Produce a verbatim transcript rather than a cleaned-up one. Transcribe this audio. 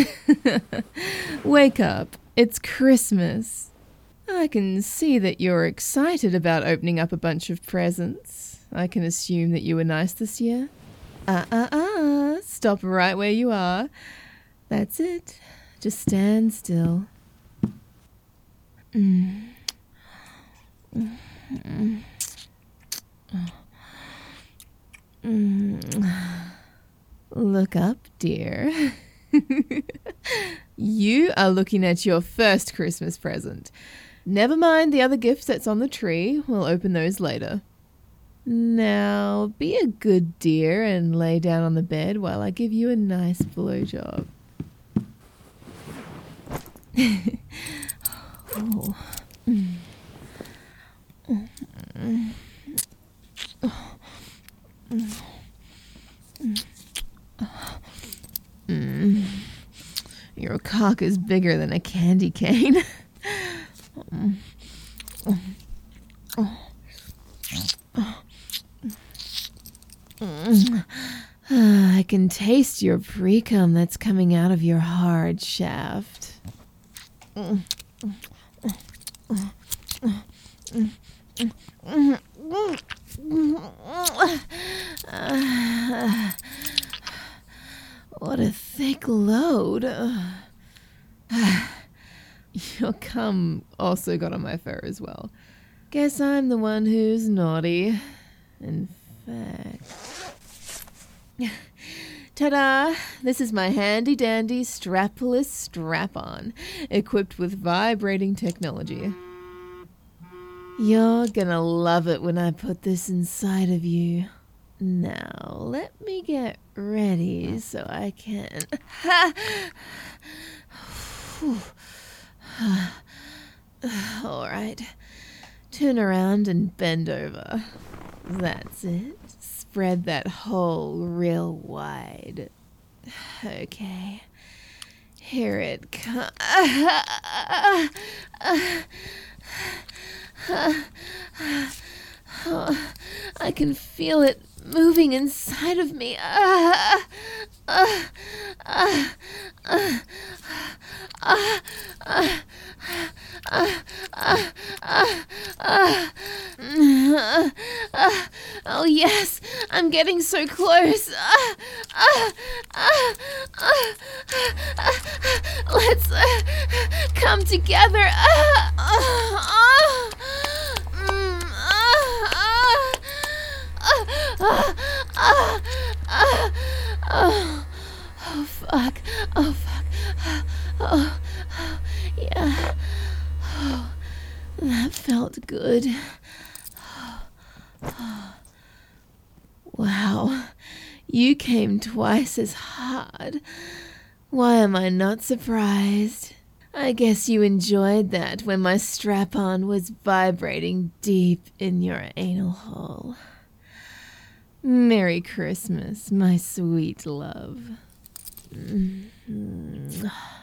Wake up. It's Christmas. I can see that you're excited about opening up a bunch of presents. I can assume that you were nice this year. Uh-uh-uh. Stop right where you are. That's it. Just stand still. Mm. Mm. Mm. Look up, dear. You are looking at your first Christmas present. Never mind the other gifts that's on the tree. We'll open those later. Now, be a good dear and lay down on the bed while I give you a nice blowjob. Oh. Mm. Mm. Mm. Mm. Your cock is bigger than a candy cane. Mm. Mm. I can taste your pre-cum that's coming out of your hard shaft. Mm. Uh, what a thick load. Your cum also got on my fur as well. Guess I'm the one who's naughty. In fact... Ta-da! This is my handy-dandy strapless strap-on, equipped with vibrating technology. You're gonna love it when I put this inside of you. Now, let me get ready so I can... Alright. Turn around and bend over. That's it. Spread that hole real wide. Okay. Here it comes. I can feel it moving inside of me. Uh, uh, uh, uh, uh, uh, uh, uh, uh, uh, uh, oh yes, I'm getting so close. Uh, uh, uh, uh, uh, let's uh, come together. Uh, uh, uh, mm, uh, uh, uh, uh, uh, oh, oh fuck, oh fuck, oh, oh yeah, oh, that felt good. Wow, you came twice as hard. Why am I not surprised? I guess you enjoyed that when my strap-on was vibrating deep in your anal hole. Merry Christmas, my sweet love. Mm-hmm.